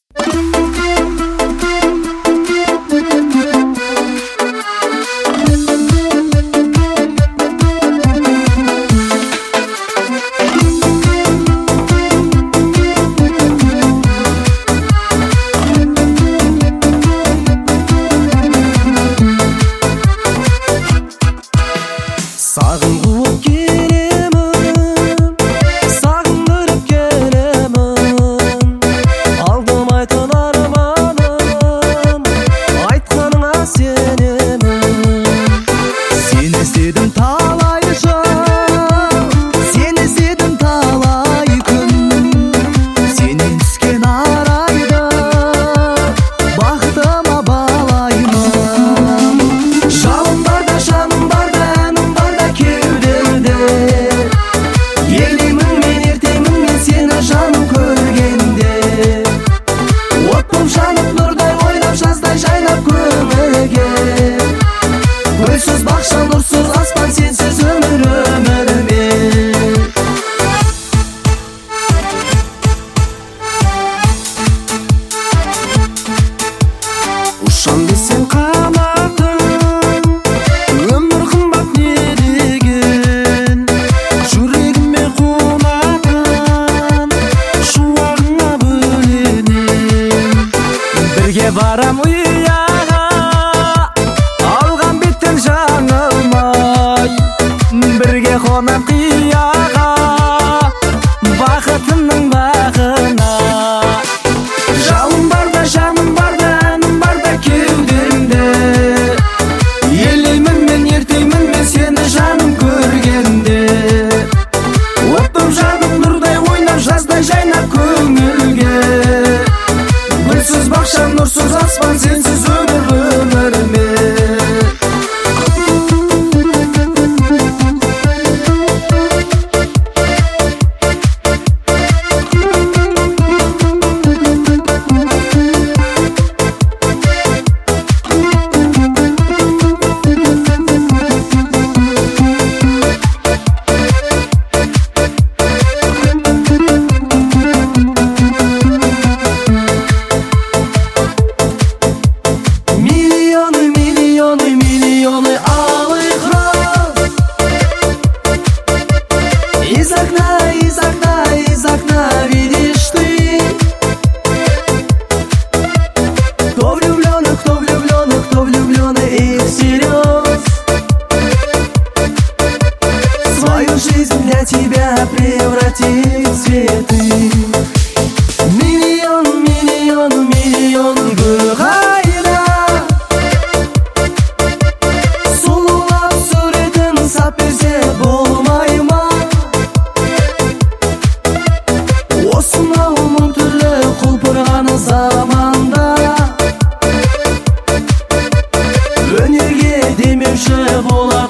Sağındırıp gelemin, sağındırıp gelemin. Aldım aytan armanım, aytkanına senemin. Seni istedim talayca, seni istedim talay gün. Senin üsken arayda, baktıma balayma. Şalım var da şanım var da Elimin men ertemin men seni жаным көргенде. Отпом жанып нұрдай ойнап жаздай жайнап көңілге. Гүлсіз бақша нұрсыз аспан сенсіз өмір өмірме. Ұшам десең қанатың, өмір қымбат не деген. Жүрегіме қонатын, шуағыңа бөленем. Бірге барам ұяға, алған беттен жаңылмай. Бірге қонам қияға, бақытымның бағына. Жалым барда, жаным барда, әнім барда кеудемде. Елеймін мен, ертеймін мен сені жаным көргенде. Отым жанып нұрдай ойнап жаздай жайнап көңілге. Гүлсіз бақша нұрсыз аспан сенсіз өмір өмірме. Миллионы алых роз из окна видишь ты. Кто влюбленный и всерьез свою жизнь для тебя превратит в цветы. Миллион гүл қайда, сұлулап суретін сап берсе болмай ма? Осынау мың түрлі құлпырған заманда өнерге демеуші болады